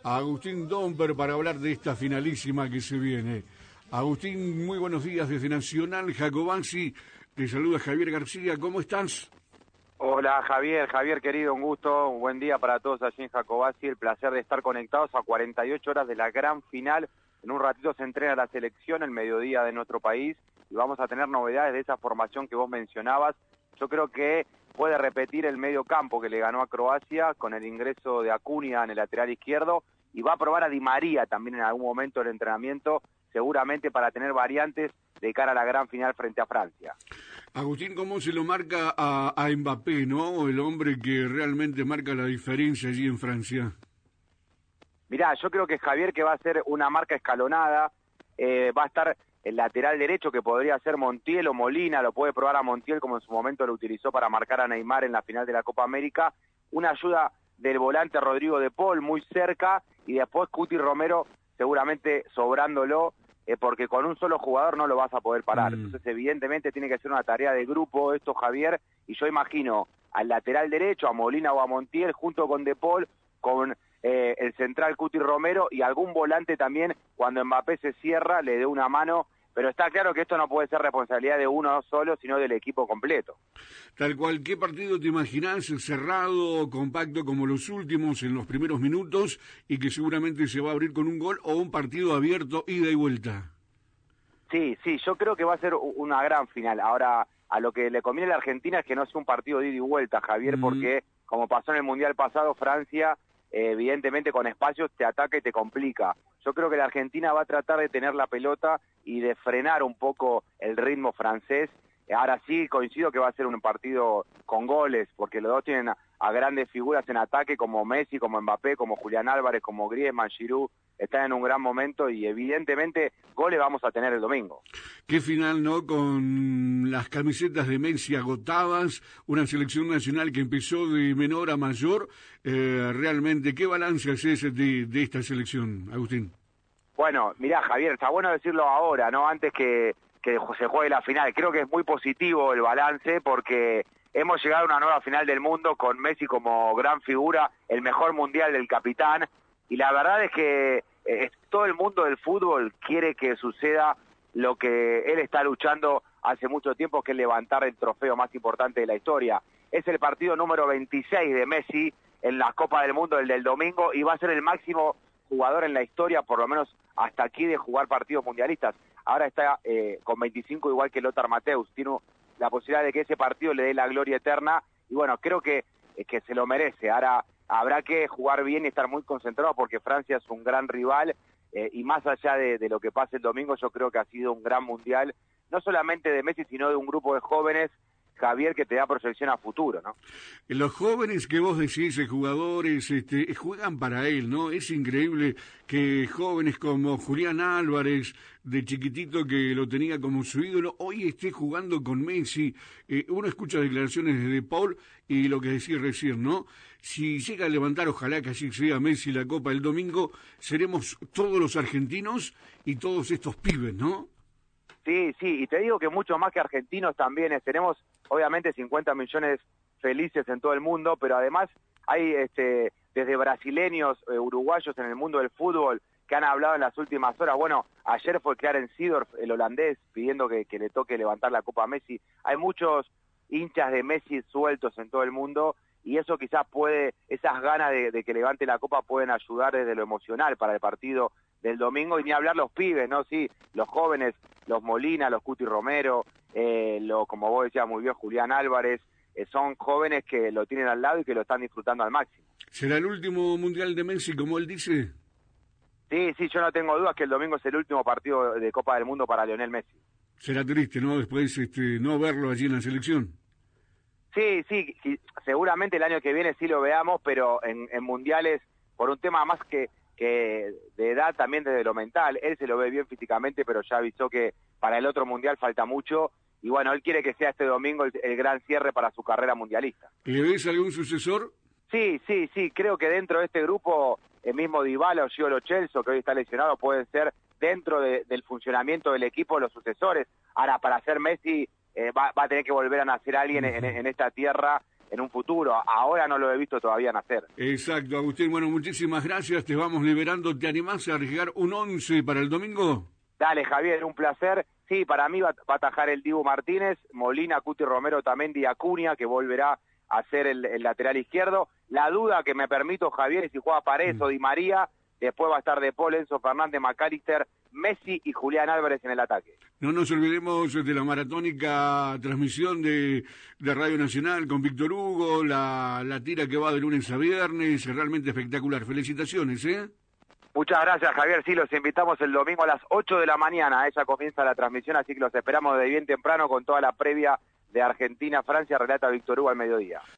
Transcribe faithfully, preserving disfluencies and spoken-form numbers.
a Agustín Domper para hablar de esta finalísima que se viene. Agustín, muy buenos días desde Nacional Jacobacci. Te saluda Javier García, ¿cómo estás? Hola Javier, Javier querido, un gusto, un buen día para todos allí en Jacobacci, el placer de estar conectados a cuarenta y ocho horas de la gran final. En un ratito se entrena la selección, el mediodía de nuestro país, y vamos a tener novedades de esa formación que vos mencionabas. Yo creo que puede repetir el medio campo que le ganó a Croacia con el ingreso de Acuña en el lateral izquierdo, y va a probar a Di María también en algún momento del entrenamiento, seguramente para tener variantes de cara a la gran final frente a Francia. Agustín, ¿cómo se lo marca a, a Mbappé, no? El hombre que realmente marca la diferencia allí en Francia. Mirá, yo creo que Javier que va a ser una marca escalonada, eh, va a estar el lateral derecho que podría ser Montiel o Molina, lo puede probar a Montiel como en su momento lo utilizó para marcar a Neymar en la final de la Copa América, una ayuda del volante Rodrigo de Paul muy cerca, y después Cuti Romero seguramente sobrándolo, eh, porque con un solo jugador no lo vas a poder parar. Mm. Entonces evidentemente tiene que ser una tarea de grupo esto, Javier, y yo imagino al lateral derecho, a Molina o a Montiel, junto con de Paul, con eh, el central Cuti Romero, y algún volante también, cuando Mbappé se cierra, le dé una mano, pero está claro que esto no puede ser responsabilidad de uno solo, sino del equipo completo. Tal cual, ¿qué partido te imaginás? Cerrado, compacto como los últimos en los primeros minutos, y que seguramente se va a abrir con un gol, o un partido abierto, ida y vuelta. Sí, sí, yo creo que va a ser una gran final. Ahora, a lo que le conviene a la Argentina es que no sea un partido de ida y vuelta, Javier, mm. porque como pasó en el Mundial pasado, Francia, eh, evidentemente con espacios te ataca y te complica. Yo creo que la Argentina va a tratar de tener la pelota y de frenar un poco el ritmo francés. Ahora sí coincido que va a ser un partido con goles, porque los dos tienen a, a grandes figuras en ataque, como Messi, como Mbappé, como Julián Álvarez, como Griezmann, Giroud, están en un gran momento, y evidentemente goles vamos a tener el domingo. Qué final, ¿no? Con las camisetas de Messi agotadas, una selección nacional que empezó de menor a mayor. Eh, realmente, ¿qué balance haces de, de esta selección, Agustín? Bueno, mirá, Javier, está bueno decirlo ahora, ¿no? Antes que, que se juegue la final. Creo que es muy positivo el balance, porque hemos llegado a una nueva final del mundo con Messi como gran figura, el mejor mundial del capitán, y la verdad es que eh, todo el mundo del fútbol quiere que suceda lo que él está luchando hace mucho tiempo, que es levantar el trofeo más importante de la historia. Es el partido número veintiséis de Messi en la Copa del Mundo, el del domingo, y va a ser el máximo jugador en la historia, por lo menos hasta aquí, de jugar partidos mundialistas. Ahora está eh, con veinticinco, igual que Lothar Matthäus, tiene la posibilidad de que ese partido le dé la gloria eterna, y bueno, creo que, eh, que se lo merece. Ahora habrá que jugar bien y estar muy concentrado, porque Francia es un gran rival, eh, y más allá de, de lo que pase el domingo, yo creo que ha sido un gran mundial, no solamente de Messi, sino de un grupo de jóvenes, Javier, que te da proyección a futuro, ¿no? Los jóvenes que vos decís, jugadores, este, juegan para él, ¿no? Es increíble que jóvenes como Julián Álvarez, de chiquitito que lo tenía como su ídolo, hoy esté jugando con Messi. Eh, uno escucha declaraciones de De Paul y lo que decís recién, ¿no? Si llega a levantar, ojalá que así sea, Messi la Copa el domingo, seremos todos los argentinos y todos estos pibes, ¿no? Sí, sí, y te digo que mucho más que argentinos también, es, tenemos obviamente cincuenta millones felices en todo el mundo, pero además hay este desde brasileños, eh, uruguayos en el mundo del fútbol que han hablado en las últimas horas. Bueno, ayer fue Clarence Seedorf, el holandés, pidiendo que, que le toque levantar la Copa a Messi. Hay muchos hinchas de Messi sueltos en todo el mundo, y eso quizás puede, esas ganas de, de que levante la Copa pueden ayudar desde lo emocional para el partido del domingo, y ni hablar los pibes, ¿no? Sí, los jóvenes, los Molina, los Cuti Romero, eh, lo, como vos decías muy bien, Julián Álvarez, eh, son jóvenes que lo tienen al lado y que lo están disfrutando al máximo. ¿Será el último mundial de Messi, como él dice? Sí, sí, yo no tengo dudas que el domingo es el último partido de Copa del Mundo para Lionel Messi. Será triste, ¿no? Después este, no verlo allí en la selección. Sí, sí, sí, seguramente el año que viene sí lo veamos, pero en, en mundiales, por un tema más que que de edad, también desde lo mental, él se lo ve bien físicamente, pero ya avisó que para el otro mundial falta mucho, y bueno, él quiere que sea este domingo el, el gran cierre para su carrera mundialista. ¿Le ves algún sucesor? Sí, sí, sí, creo que dentro de este grupo, el mismo Dybala o Gio Lo Celso, que hoy está lesionado, pueden ser dentro de, del funcionamiento del equipo los sucesores. Ahora, para ser Messi, eh, va, va a tener que volver a nacer alguien en, en esta tierra, en un futuro. Ahora no lo he visto todavía nacer. Exacto, Agustín. Bueno, muchísimas gracias. Te vamos liberando. ¿Te animás a arriesgar un once para el domingo? Dale, Javier, un placer. Sí, para mí va, va a atajar el Dibu Martínez, Molina, Cuti Romero, Tamendi, Acuña, que volverá a ser el, el lateral izquierdo. La duda que me permito, Javier, es si juega Paredes mm. o Di María. Después va a estar De Paul, Enzo Fernández, McAllister, Messi y Julián Álvarez en el ataque. No nos olvidemos de la maratónica transmisión de, de Radio Nacional con Víctor Hugo, la, la tira que va de lunes a viernes, realmente espectacular. Felicitaciones, ¿eh? Muchas gracias, Javier. Sí, los invitamos el domingo a las ocho de la mañana. Ella comienza la transmisión, así que los esperamos de bien temprano con toda la previa de Argentina-Francia. Relata Víctor Hugo al mediodía.